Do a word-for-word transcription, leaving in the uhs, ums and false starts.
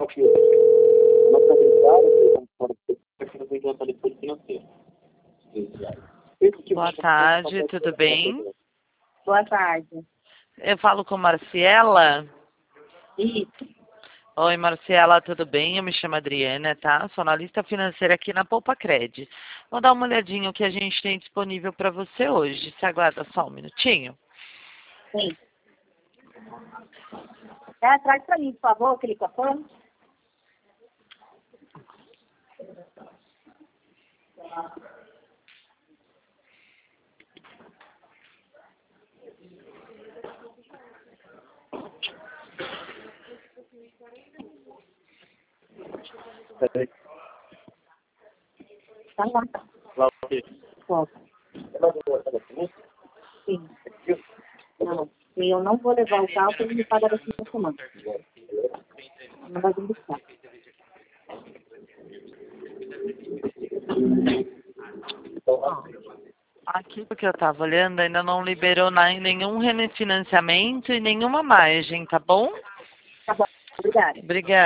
Boa tarde, tudo bem? Boa tarde. Eu falo com Marciela. Isso. Oi, Marciela, tudo bem? Eu me chamo Adriana, tá? Sou analista financeira aqui na Poupa Cred. Vou dar uma olhadinha o que a gente tem disponível para você hoje. Você aguarda só um minutinho? Sim. É, traz para mim, por favor, aquele copão. Tá lá. Posso. Sim. Não. E eu não vou levar o carro porque ele me paga daqui uma semana. Não vai vir buscar. Aqui, porque eu estava olhando, ainda não liberou na- nenhum refinanciamento e nenhuma margem, tá bom? Tá bom. Obrigada. Obrigada.